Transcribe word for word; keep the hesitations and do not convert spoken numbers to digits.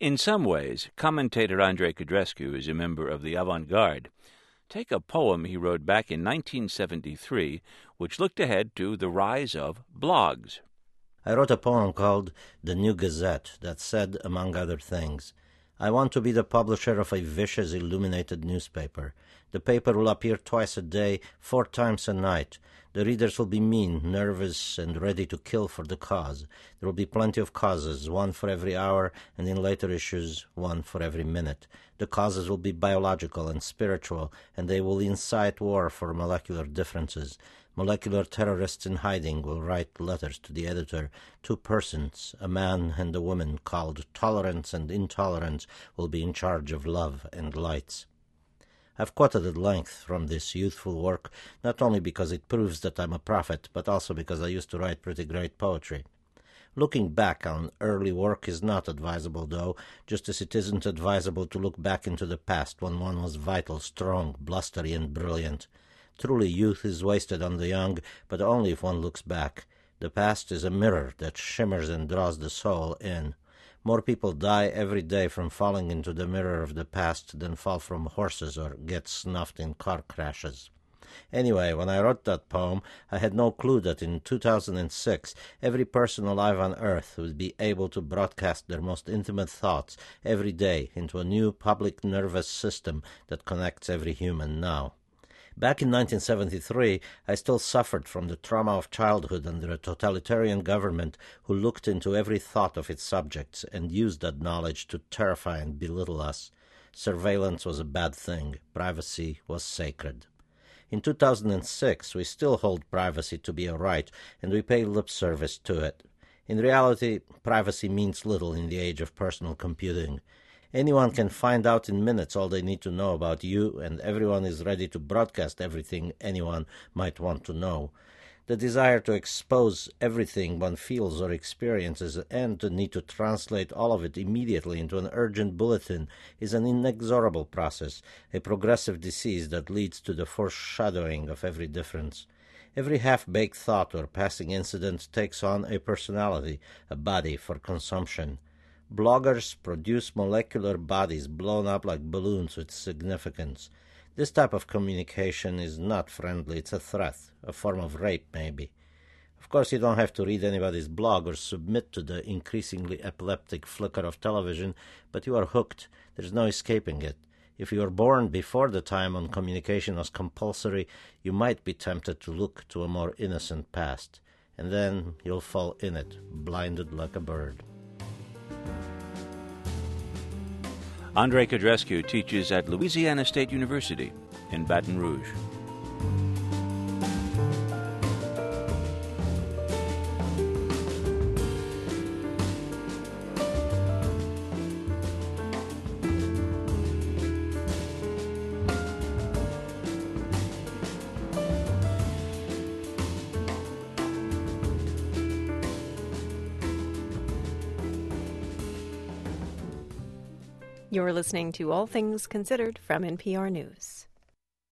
In some ways, commentator Andrei Codrescu is a member of the avant-garde. Take a poem he wrote back in nineteen seventy-three, which looked ahead to the rise of blogs. I wrote a poem called The New Gazette that said, among other things, I want to be the publisher of a vicious illuminated newspaper. The paper will appear twice a day, four times a night. The readers will be mean, nervous, and ready to kill for the cause. There will be plenty of causes, one for every hour, and in later issues, one for every minute. The causes will be biological and spiritual, and they will incite war for molecular differences. Molecular terrorists in hiding will write letters to the editor. Two persons, a man and a woman, called Tolerance and Intolerance, will be in charge of love and lights. I've quoted at length from this youthful work, not only because it proves that I'm a prophet, but also because I used to write pretty great poetry. Looking back on early work is not advisable, though, just as it isn't advisable to look back into the past when one was vital, strong, blustery, and brilliant. Truly, youth is wasted on the young, but only if one looks back. The past is a mirror that shimmers and draws the soul in. More people die every day from falling into the mirror of the past than fall from horses or get snuffed in car crashes. Anyway, when I wrote that poem, I had no clue that in two thousand six, every person alive on Earth would be able to broadcast their most intimate thoughts every day into a new public nervous system that connects every human now. Back in nineteen seventy-three, I still suffered from the trauma of childhood under a totalitarian government who looked into every thought of its subjects and used that knowledge to terrify and belittle us. Surveillance was a bad thing. Privacy was sacred. In two thousand six, we still hold privacy to be a right, and we pay lip service to it. In reality, privacy means little in the age of personal computing. Anyone can find out in minutes all they need to know about you, and everyone is ready to broadcast everything anyone might want to know. The desire to expose everything one feels or experiences and the need to translate all of it immediately into an urgent bulletin is an inexorable process, a progressive disease that leads to the foreshadowing of every difference. Every half-baked thought or passing incident takes on a personality, a body for consumption. Bloggers produce molecular bodies blown up like balloons with significance. This type of communication is not friendly. It's a threat, a form of rape, maybe. Of course, you don't have to read anybody's blog or submit to the increasingly epileptic flicker of television, but you are hooked. There's no escaping it. If you were born before the time when communication was compulsory, you might be tempted to look to a more innocent past. And then you'll fall in it, blinded like a bird. Andrei Codrescu teaches at Louisiana State University in Baton Rouge. You're listening to All Things Considered from N P R News.